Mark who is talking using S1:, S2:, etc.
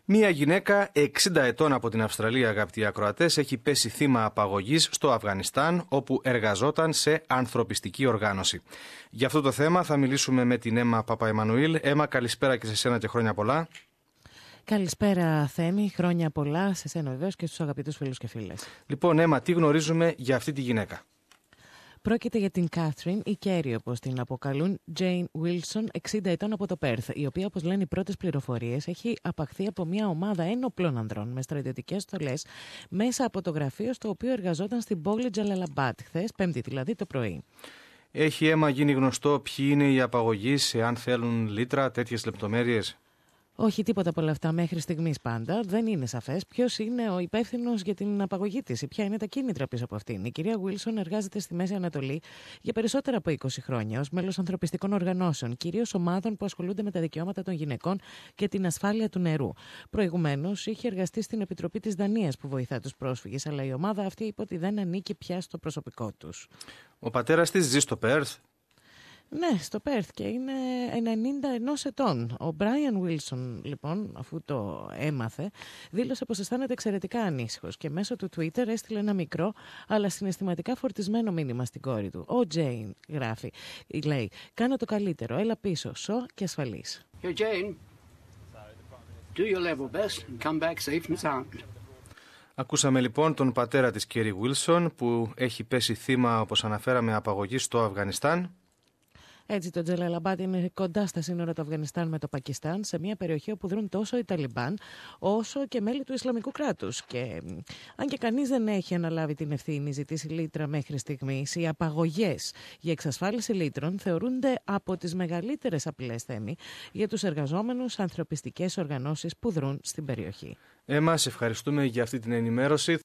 S1: Μία γυναίκα 60 ετών από την Αυστραλία, αγαπητοί ακροατές, έχει πέσει θύμα απαγωγής στο Αφγανιστάν, όπου εργαζόταν σε ανθρωπιστική οργάνωση. Για αυτό το θέμα θα μιλήσουμε με την Έμα Παπαεμμανουήλ. Έμα, καλησπέρα και σε σένα και χρόνια πολλά.
S2: Καλησπέρα, Θέμη. Χρόνια πολλά σε σένα βεβαίως και στους αγαπητούς φίλους και φίλες.
S1: Λοιπόν, Έμα, τι γνωρίζουμε για αυτή τη γυναίκα?
S2: Πρόκειται για την Κάθριν, ή Κέρι όπως την αποκαλούν, Τζέιν Βίλσον, 60 ετών από το Πέρθ, η οποία, όπως λένε οι πρώτες πληροφορίες, έχει απαχθεί από μια ομάδα ένοπλων ανδρών με στρατιωτικές στολές μέσα από το γραφείο στο οποίο εργαζόταν στην πόλη Τζαλαλαμπάτ, χθες, Πέμπτη δηλαδή το πρωί.
S1: Έχει, Έμα, γίνει γνωστό ποιοι είναι οι απαγωγείς, εάν θέλουν λίτρα, τέτοιες λεπτομέρειες?
S2: Όχι, τίποτα από όλα αυτά μέχρι στιγμής πάντα. Δεν είναι σαφές ποιος είναι ο υπεύθυνος για την απαγωγή της ή ποια είναι τα κίνητρα πίσω από αυτήν. Η κυρία Βίλσον εργάζεται στη Μέση Ανατολή για περισσότερα από 20 χρόνια ως μέλος ανθρωπιστικών οργανώσεων, κυρίως ομάδων που ασχολούνται με τα δικαιώματα των γυναικών και την ασφάλεια του νερού. Προηγουμένως είχε εργαστεί στην Επιτροπή της Δανίας που βοηθά τους πρόσφυγες, αλλά η ομάδα αυτή είπε ότι δεν ανήκει πια στο προσωπικό τους.
S1: Ο πατέρας της ζει στο Πέρθ.
S2: Ναι, στο Πέρθ και είναι 91 ετών. Ο Μπράιαν Βίλσον, λοιπόν, αφού το έμαθε, δήλωσε πως αισθάνεται εξαιρετικά ανήσυχος και μέσω του Twitter έστειλε ένα μικρό αλλά συναισθηματικά φορτισμένο μήνυμα στην κόρη του. Ο Τζέιν, γράφει, λέει, «Κάνε το καλύτερο, έλα πίσω, σω και ασφαλής».
S3: Yo, Jane, do your level best and come back safe and sound.
S1: Ακούσαμε λοιπόν τον πατέρα της Κέρι Βίλσον που έχει πέσει θύμα, όπως αναφέραμε, απαγωγής στο Αφγανιστάν.
S2: Έτσι, το Τζαλαλαμπάτ είναι κοντά στα σύνορα του Αφγανιστάν με το Πακιστάν, σε μια περιοχή όπου δρούν τόσο οι Ταλιμπάν όσο και μέλη του Ισλαμικού κράτους. Και αν και κανείς δεν έχει αναλάβει την ευθύνη ζητήσει λίτρα μέχρι στιγμής, οι απαγωγές για εξασφάλιση λίτρων θεωρούνται από τις μεγαλύτερες απειλές, Θέμη, για τους εργαζόμενους ανθρωπιστικές οργανώσεις που δρούν στην περιοχή.
S1: Έμα, σε ευχαριστούμε για αυτή την ενημέρωση.